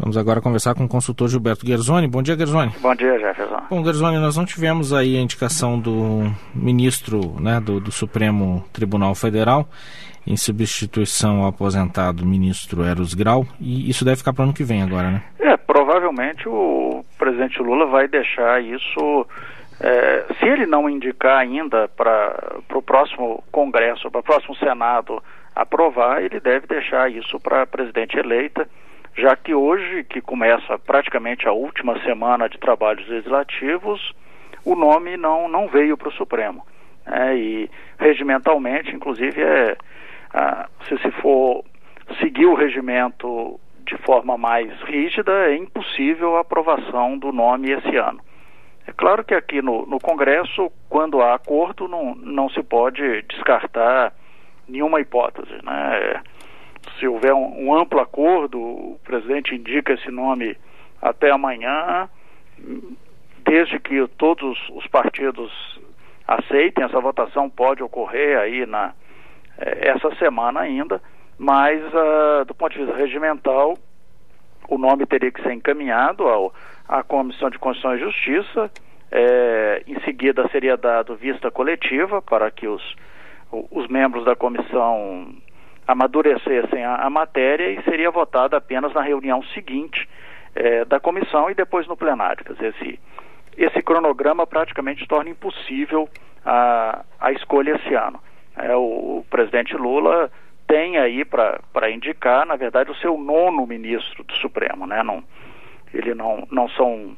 Vamos agora conversar com o consultor Gilberto Guerzoni. Bom dia, Guerzoni. Bom dia, Jefferson. Bom, Guerzoni, nós não tivemos aí a indicação do ministro, né, do Supremo Tribunal Federal em substituição ao aposentado ministro Eros Grau, e isso deve ficar para o ano que vem agora, né? Provavelmente o presidente Lula vai deixar isso, se ele não indicar ainda para o próximo Congresso, para o próximo Senado aprovar, ele deve deixar isso para a presidente eleita, já que hoje, que começa praticamente a última semana de trabalhos legislativos, o nome não veio para o Supremo. E regimentalmente, inclusive, se for seguir o regimento de forma mais rígida, é impossível a aprovação do nome esse ano. É claro que aqui no Congresso, quando há acordo, não se pode descartar nenhuma hipótese, né? Se houver um amplo acordo, o presidente indica esse nome até amanhã, desde que todos os partidos aceitem. Essa votação pode ocorrer aí essa semana ainda, mas do ponto de vista regimental, o nome teria que ser encaminhado à Comissão de Constituição e Justiça, em seguida seria dado vista coletiva para que os membros da comissão amadurecessem a matéria e seria votada apenas na reunião seguinte da comissão e depois no plenário. Quer dizer, esse cronograma praticamente torna impossível a escolha esse ano. O presidente Lula tem aí para indicar, na verdade, o seu 9º ministro do Supremo, né? Ele não são...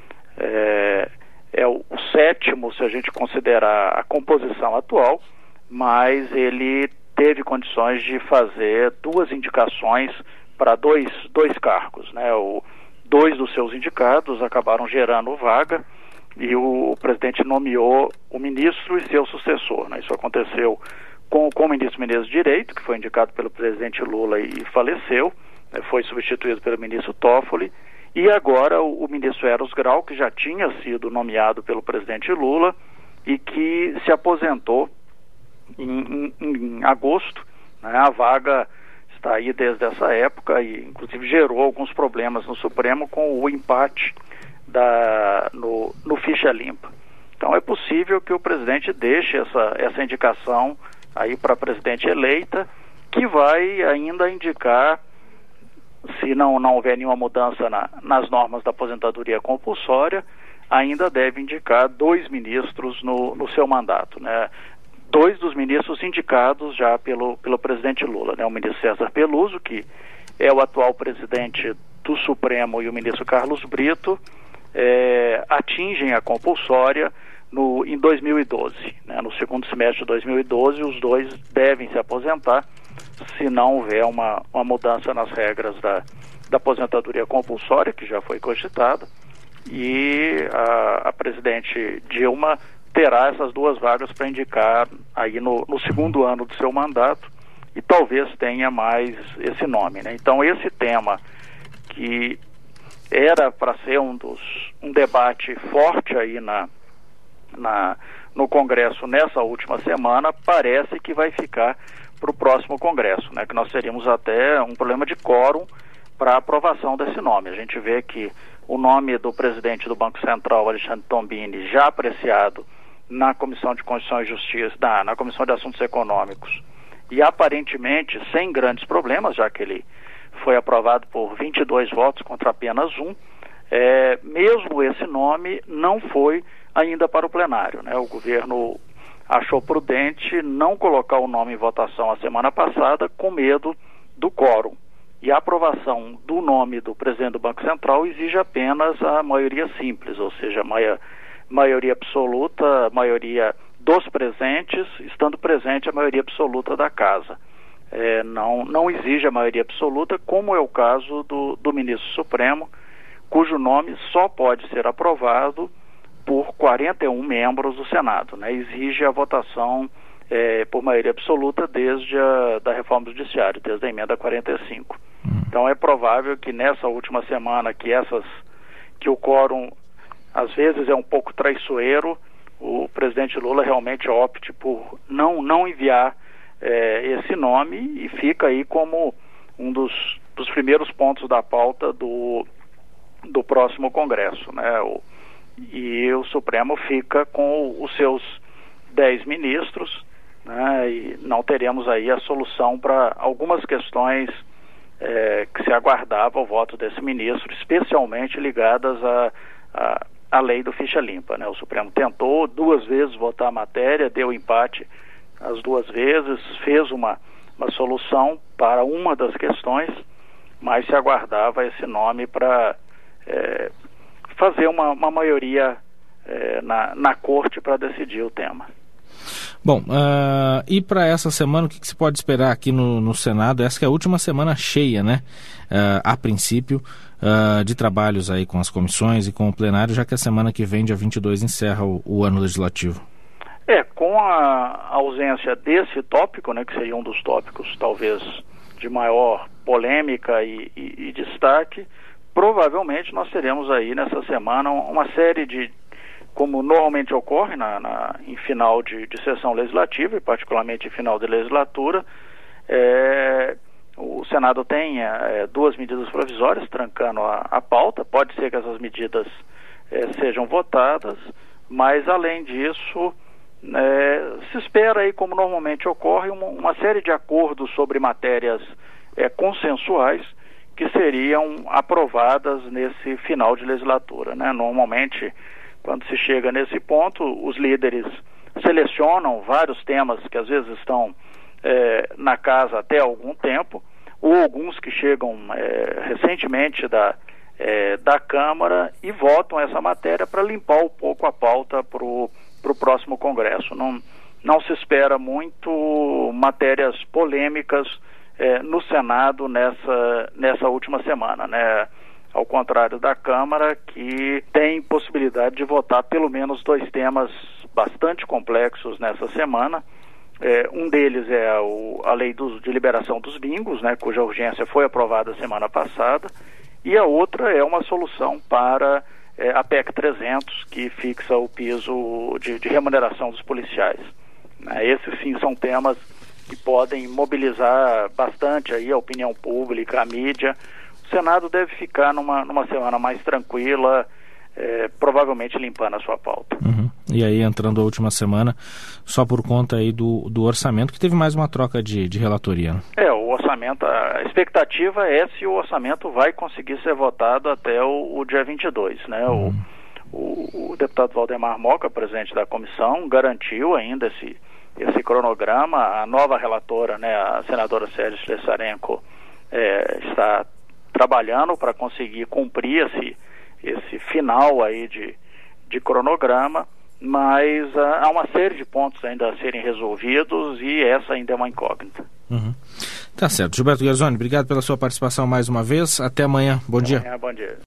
o 7º, se a gente considerar a composição atual, mas ele teve condições de fazer 2 indicações para dois cargos, né? 2 dos seus indicados acabaram gerando vaga e o presidente nomeou o ministro e seu sucessor, né? Isso aconteceu com o ministro Menezes de Direito, que foi indicado pelo presidente Lula e faleceu, né? Foi substituído pelo ministro Toffoli, e agora o ministro Eros Grau, que já tinha sido nomeado pelo presidente Lula e que se aposentou em agosto, né? A vaga está aí desde essa época e inclusive gerou alguns problemas no Supremo com o empate no ficha limpa. Então é possível que o presidente deixe essa indicação aí para a presidente eleita, que vai ainda indicar, se não houver nenhuma mudança nas normas da aposentadoria compulsória, ainda deve indicar 2 ministros no seu mandato, né? 2 dos ministros indicados já pelo presidente Lula, né? O ministro César Peluso, que é o atual presidente do Supremo, e o ministro Carlos Brito, atingem a compulsória em 2012, né? No segundo semestre de 2012, os 2 devem se aposentar, se não houver uma mudança nas regras da aposentadoria compulsória, que já foi cogitada, e a presidente Dilma terá essas 2 vagas para indicar aí no segundo ano do seu mandato, e talvez tenha mais esse nome, né? Então esse tema, que era para ser um debate forte aí no Congresso nessa última semana, parece que vai ficar para o próximo Congresso, né? Que nós teríamos até um problema de quórum para a aprovação desse nome. A gente vê que o nome do presidente do Banco Central, Alexandre Tombini, já apreciado na Comissão de Constituição e Justiça, na Comissão de Assuntos Econômicos, e aparentemente sem grandes problemas, já que ele foi aprovado por 22 votos contra apenas 1, mesmo esse nome não foi ainda para o plenário, né? O governo achou prudente não colocar o nome em votação a semana passada, com medo do quórum. E a aprovação do nome do presidente do Banco Central exige apenas a maioria simples, ou seja, maioria absoluta, maioria dos presentes, estando presente a maioria absoluta da casa. Não exige a maioria absoluta, como é o caso do ministro Supremo, cujo nome só pode ser aprovado por 41 membros do Senado, né? Exige a votação por maioria absoluta desde da reforma do judiciário, desde a emenda 45. Então é provável que nessa última semana, que o quórum às vezes é um pouco traiçoeiro, o presidente Lula realmente opte por não enviar esse nome, e fica aí como um dos dos primeiros pontos da pauta do próximo Congresso, né? E o Supremo fica com os seus 10 ministros, né? E não teremos aí a solução para algumas questões que se aguardava o voto desse ministro, especialmente ligadas à lei do ficha limpa, né? O Supremo tentou 2 vezes votar a matéria, deu empate as 2 vezes, fez uma solução para uma das questões, mas se aguardava esse nome para fazer uma maioria na corte para decidir o tema. Bom, e para essa semana, o que se pode esperar aqui no Senado? Essa que é a última semana cheia, né? A princípio, de trabalhos aí com as comissões e com o plenário, já que a semana que vem, dia 22, encerra o ano legislativo. Com a ausência desse tópico, né, que seria um dos tópicos talvez de maior polêmica e destaque, provavelmente nós teremos aí nessa semana uma série de, como normalmente ocorre em final de sessão legislativa, e particularmente em final de legislatura, o Senado tem 2 medidas provisórias trancando a pauta. Pode ser que essas medidas sejam votadas, mas além disso, se espera aí, como normalmente ocorre, uma série de acordos sobre matérias consensuais que seriam aprovadas nesse final de legislatura, né? Normalmente, quando se chega nesse ponto, os líderes selecionam vários temas que às vezes estão na casa até algum tempo, ou alguns que chegam recentemente da Câmara e votam essa matéria para limpar um pouco a pauta para o próximo Congresso. Não se espera muito matérias polêmicas no Senado nessa última semana, né? Ao contrário da Câmara, que tem possibilidade de votar pelo menos 2 temas bastante complexos nessa semana. Um deles é a lei de liberação dos bingos, né, cuja urgência foi aprovada semana passada, e a outra é uma solução para a PEC 300, que fixa o piso de remuneração dos policiais. Esses sim são temas que podem mobilizar bastante aí a opinião pública, a mídia. O Senado deve ficar numa semana mais tranquila, provavelmente limpando a sua pauta. Uhum. E aí, entrando a última semana, só por conta aí do orçamento, que teve mais uma troca de relatoria. O orçamento, a expectativa é se o orçamento vai conseguir ser votado até o dia 22, né? Uhum. O deputado Valdemar Moca, presidente da comissão, garantiu ainda esse cronograma. A nova relatora, né, a senadora Sérgio Sleszarenko, está trabalhando para conseguir cumprir esse final aí de cronograma, mas há uma série de pontos ainda a serem resolvidos e essa ainda é uma incógnita. Uhum. Tá certo. Gilberto Guerzoni, obrigado pela sua participação mais uma vez. Até amanhã. Bom dia. Bom dia.